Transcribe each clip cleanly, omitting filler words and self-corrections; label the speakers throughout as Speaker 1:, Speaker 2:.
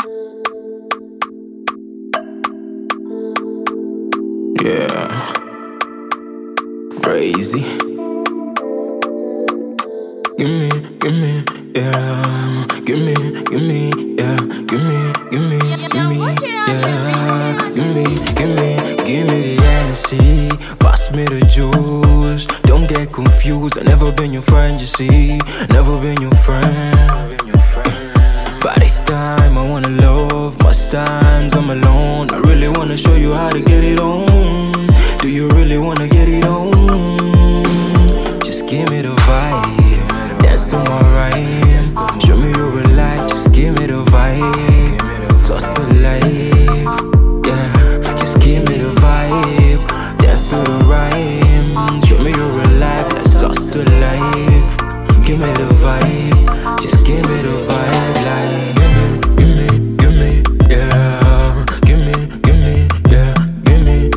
Speaker 1: Yeah, crazy. Gimme, yeah. Gimme, yeah. Gimme, yeah. Gimme the Hennessy. Pass me the juice. Don't get confused. I never been your friend, you see. Never been your friend. But this time I wanna love. Most times I'm alone. I really wanna show you how to get it on. Do you really wanna get it on? Just give me the vibe. Dance to my rhyme. Show me you real life. Just give me the vibe. Toast to life. Yeah, just give me the vibe. Dance to the rhyme. Show me you real life. Let's toast to life. Give me the vibe. Just give me the vibe. Like give me, yeah. Give me, yeah. Give me,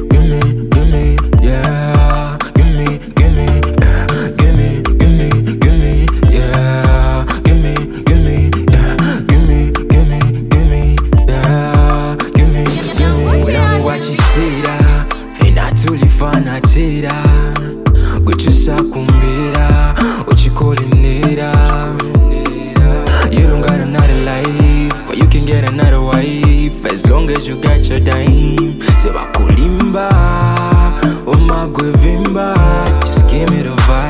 Speaker 1: yeah. Give me, yeah. Give me, yeah. Give me, yeah. Give me, yeah. Unangu wachisira fina tulifana tira guchusa kumbira uchikolinira. You don't got another life, but you can get another wife as long as you got your dime. Teba kulimba, omagwe vimba. Just give me the vibe.